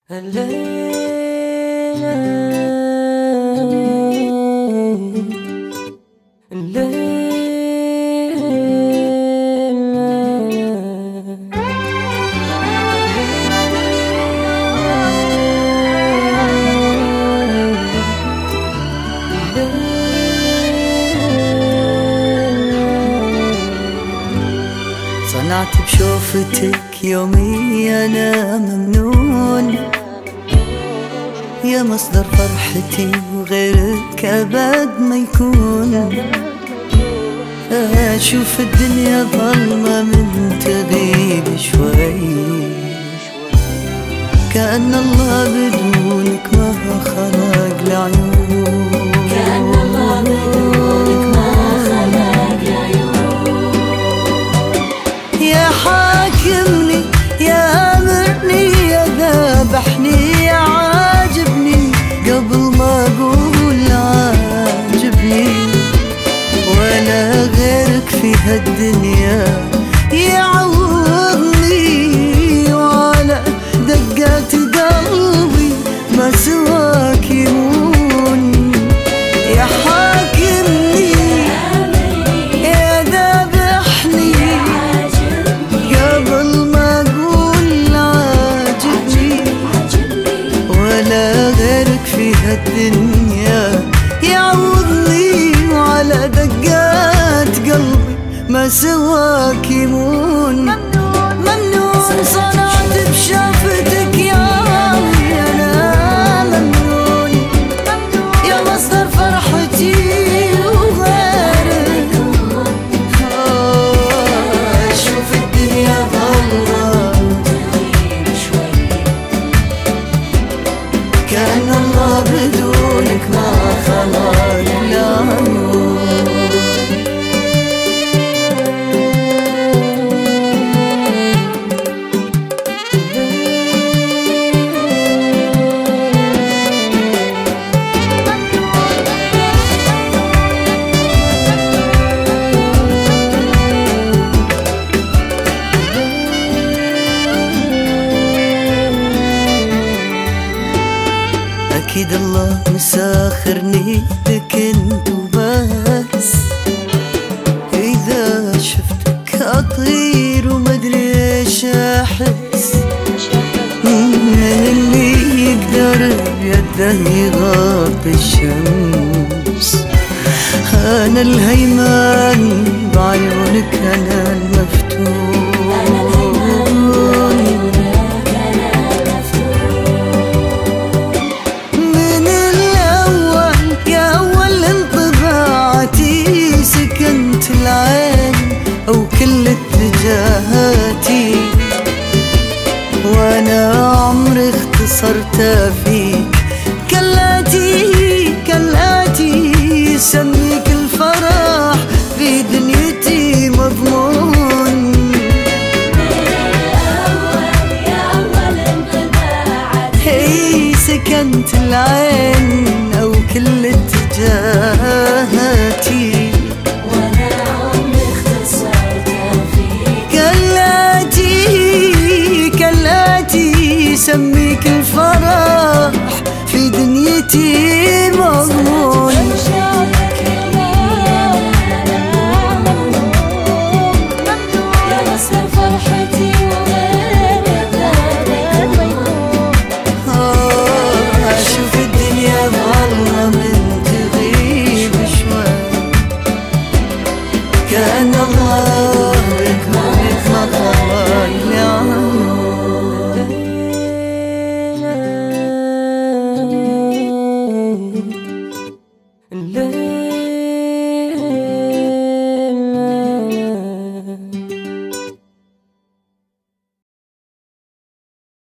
صنعت بشوفتك يومي أنا ممنون، يا مصدر فرحتي وغيرك أبد ما يكون. أشوف الدنيا ظلمة من تغيب شوي، كأن الله بدونك ما خلق العيون، كأن الله بدونك ما خلق العيون. يا حاكمني يا أمرني يا ذابحني يا عاجبني قبل ما أقول عاجبني، ولا غيرك في هالدنيا يعوضني، وعلى دقات قلبي ما سواك يهون. يا حاكمني يا ذابحني قبل ما أقول عاجبني، ولا غيرك في هالدنيا يعوضني، وعلى دقات قلبي ما سواك يمون. ممنون صنعت بشافتك يا أنا ممنون، يا مصدر فرحتي وغيرك. أشوف الدنيا ظلمة كأن الله بدونك ما خلق العيون. أكيد الله مساخرني لك انت وبس، إذا شفتك أطير ومدري ايش أحس، من اللي يقدر بيده يغطي الشمس. أنا الهيمان بعيونك أنا المفتون، سكنت العين أو كل اتجاهاتي، وأنا عمري اختصرت فيك كلاتي سميك الفرح في دنيتي مضمون. يا أول انطباعاتي سكنت العين أو كل اتجاهاتي، سميك الفرح في دنيتي مضمون. يا مصدر فرحتي وغيرك أشوف الدنيا ظلمة من تغيب شوي، كأن الله